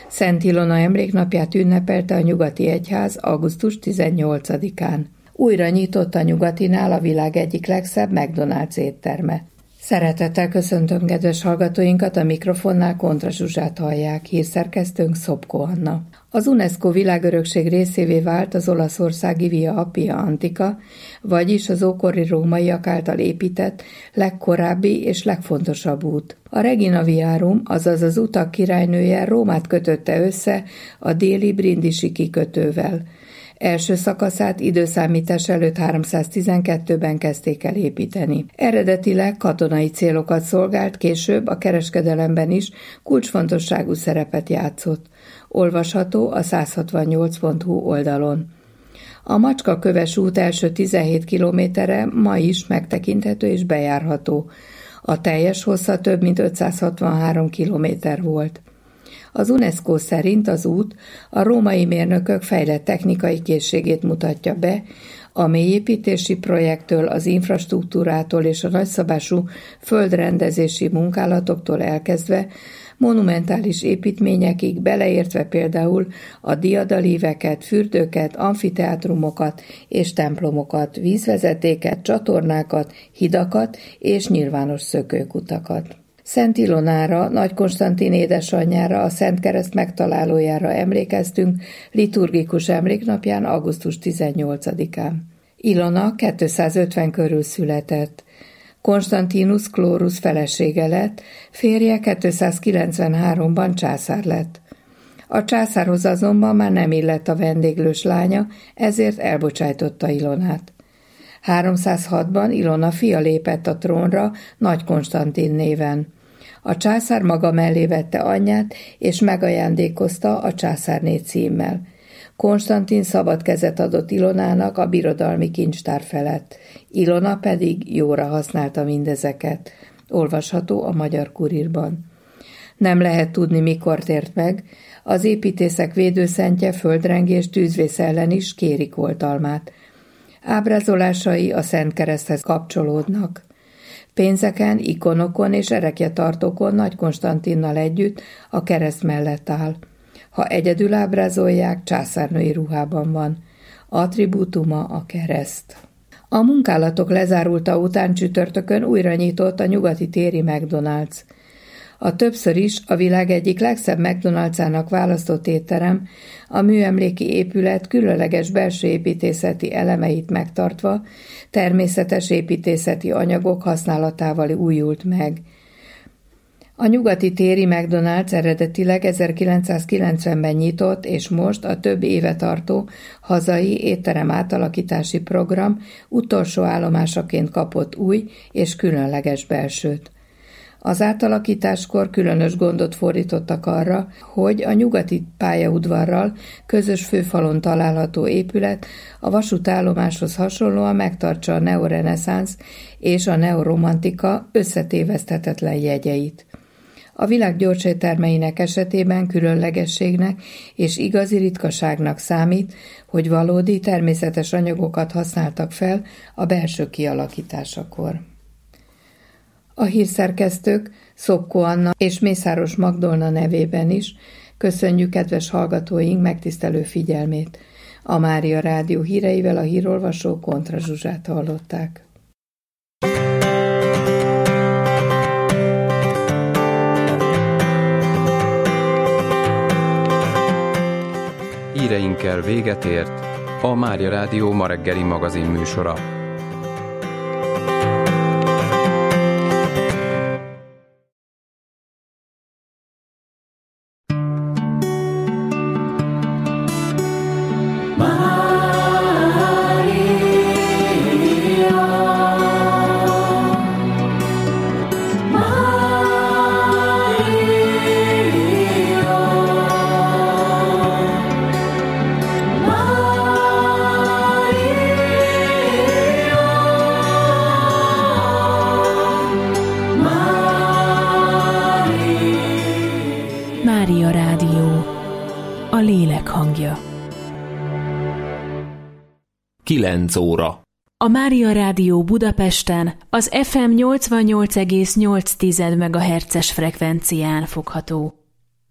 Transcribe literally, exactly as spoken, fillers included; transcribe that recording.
Szent Ilona emléknapját ünnepelte a Nyugati Egyház augusztus tizennyolcadikán. Újra nyitott a Nyugatinál a világ egyik legszebb McDonald's étterme. Szeretettel köszöntöm kedves hallgatóinkat, a mikrofonnál Kontra Zsuzsát hallják, hírszerkesztőnk Szopko Anna. Az UNESCO világörökség részévé vált az olaszországi Via Appia Antica, vagyis az ókori rómaiak által épített legkorábbi és legfontosabb út. A Regina Viarum, azaz az utak királynője Rómát kötötte össze a déli Brindisi kikötővel. Első szakaszát időszámítás előtt háromszáztizenkettőben kezdték el építeni. Eredetileg katonai célokat szolgált, később a kereskedelemben is kulcsfontosságú szerepet játszott. Olvasható a száz hatvannyolc pont hu oldalon. A Macskaköves út első tizenhét kilométere ma is megtekinthető és bejárható. A teljes hossza több mint ötszázhatvanhárom kilométer volt. Az UNESCO szerint az út a római mérnökök fejlett technikai készségét mutatja be, a mélyépítési projektől, az infrastruktúrától és a nagyszabású földrendezési munkálatoktól elkezdve monumentális építményekig, beleértve például a diadalíveket, fürdőket, amfiteátrumokat és templomokat, vízvezetéket, csatornákat, hidakat és nyilvános szökőkutakat. Szent Ilonára, Nagy Konstantin édesanyjára, a Szent Kereszt megtalálójára emlékeztünk liturgikus emléknapján, augusztus tizennyolcadikán. Ilona kétszázötven körül született. Konstantinus Chlorus felesége lett, férje kétszázkilencvenháromban császár lett. A császárhoz azonban már nem illett a vendéglős lánya, ezért elbocsájtotta Ilonát. háromszázhatban Ilona fia lépett a trónra Nagy Konstantin néven. A császár maga mellé vette anyját, és megajándékozta a császárné címmel. Konstantin szabad kezet adott Ilonának a birodalmi kincstár felett. Ilona pedig jóra használta mindezeket. Olvasható a Magyar Kurírban. Nem lehet tudni, mikor tért meg. Az építészek védőszentje, földrengés, tűzvész ellen is kérik oltalmát. Ábrázolásai a Szent Kereszthez kapcsolódnak. Pénzeken, ikonokon és erekjetartókon Nagy Konstantinnal együtt a kereszt mellett áll. Ha egyedül ábrázolják, császárnői ruhában van. Attribútuma a kereszt. A munkálatok lezárulta után csütörtökön újra nyitott a nyugati téri McDonald's. A többször is a világ egyik legszebb McDonald's-ának választott étterem a műemléki épület különleges belső építészeti elemeit megtartva, természetes építészeti anyagok használatával újult meg. A nyugati téri McDonald's eredetileg ezerkilencszázkilencvenben nyitott, és most a több éve tartó hazai étterem átalakítási program utolsó állomásaként kapott új és különleges belsőt. Az átalakításkor különös gondot fordítottak arra, hogy a nyugati pályaudvarral közös főfalon található épület a vasútállomáshoz hasonlóan megtartsa a neoreneszánsz és a neoromantika összetéveszthetetlen jegyeit. A világ gyorséttermeinek esetében különlegességnek és igazi ritkaságnak számít, hogy valódi természetes anyagokat használtak fel a belső kialakításakor. A hírszerkesztők Szopko Anna és Mészáros Magdolna nevében is köszönjük kedves hallgatóink megtisztelő figyelmét. A Mária Rádió híreivel a hírolvasó Kontra Zsuzsát hallották. Híreinkkel véget ért a Mária Rádió ma reggeli magazin műsora. Mária Rádió, a lélek hangja. kilenc óra. A Mária Rádió Budapesten az ef em nyolcvannyolc egész nyolc megahertzes frekvencián fogható.